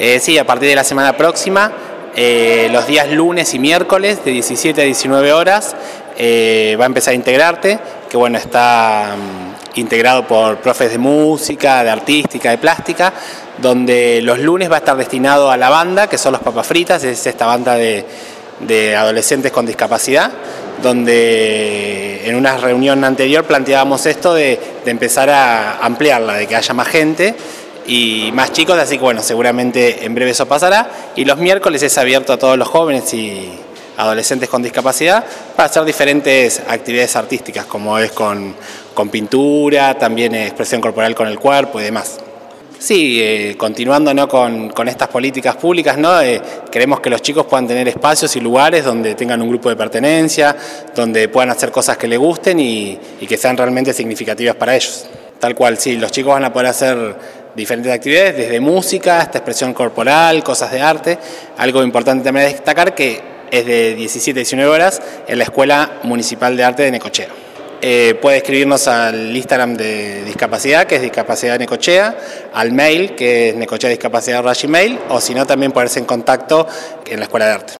Sí, a partir de la semana próxima, los días lunes y miércoles de 17 a 19 horas va a empezar a integrarte, que bueno, está integrado por profes de música, de artística, de plástica, donde los lunes va a estar destinado a la banda, que son los Papas Fritas, es esta banda de adolescentes con discapacidad, donde en una reunión anterior planteábamos esto de empezar a ampliarla, de que haya más gente y más chicos, así que bueno, seguramente en breve eso pasará. Y los miércoles es abierto a todos los jóvenes y adolescentes con discapacidad para hacer diferentes actividades artísticas, como es con pintura, también expresión corporal con el cuerpo y demás. Sí, continuando, ¿no?, con estas políticas públicas, ¿no? Queremos que los chicos puedan tener espacios y lugares donde tengan un grupo de pertenencia, donde puedan hacer cosas que les gusten y que sean realmente significativas para ellos. Tal cual, sí, los chicos van a poder hacer diferentes actividades, desde música hasta expresión corporal, cosas de arte. Algo importante también es destacar que es de 17 a 19 horas en la Escuela Municipal de Arte de Necochea. Puede escribirnos al Instagram de Discapacidad, que es Discapacidad Necochea, al mail, que es necocheadiscapacidad@gmail.com, o si no, también ponerse en contacto en la Escuela de Arte.